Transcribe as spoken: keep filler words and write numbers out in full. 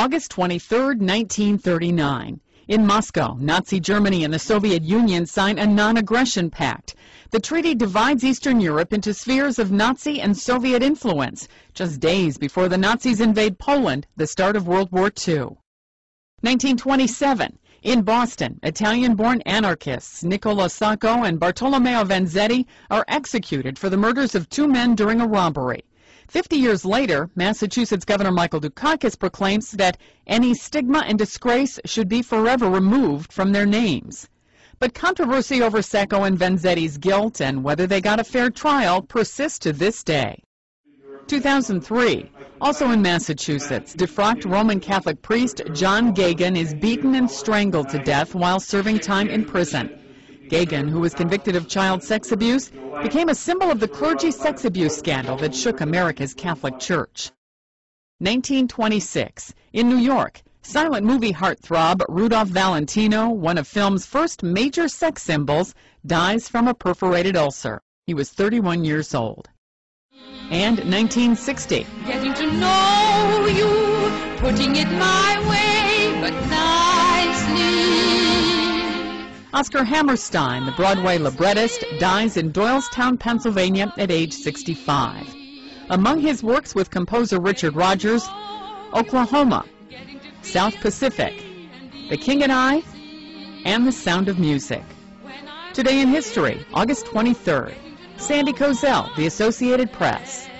August twenty-third, nineteen thirty-nine. In Moscow, Nazi Germany and the Soviet Union sign a non-aggression pact. The treaty divides Eastern Europe into spheres of Nazi and Soviet influence, just days before the Nazis invade Poland, the start of World War Two. nineteen twenty-seven. In Boston, Italian-born anarchists Niccolo Sacco and Bartolomeo Vanzetti are executed for the murders of two men during a robbery. Fifty years later, Massachusetts Governor Michael Dukakis proclaims that any stigma and disgrace should be forever removed from their names. But controversy over Sacco and Vanzetti's guilt and whether they got a fair trial persists to this day. two thousand three. Also in Massachusetts, defrocked Roman Catholic priest John Gagin is beaten and strangled to death while serving time in prison. Gagin, who was convicted of child sex abuse, became a symbol of the clergy sex abuse scandal that shook America's Catholic Church. nineteen twenty-six. In New York, silent movie heartthrob Rudolph Valentino, one of film's first major sex symbols, dies from a perforated ulcer. He was thirty-one years old. And nineteen sixty. Getting to know you, putting it my way, but nicely. Oscar Hammerstein, the Broadway librettist, dies in Doylestown, Pennsylvania at age sixty-five. Among his works with composer Richard Rodgers, Oklahoma, South Pacific, The King and I, and The Sound of Music. Today in history, August twenty-third. Sandy Kozel, The Associated Press.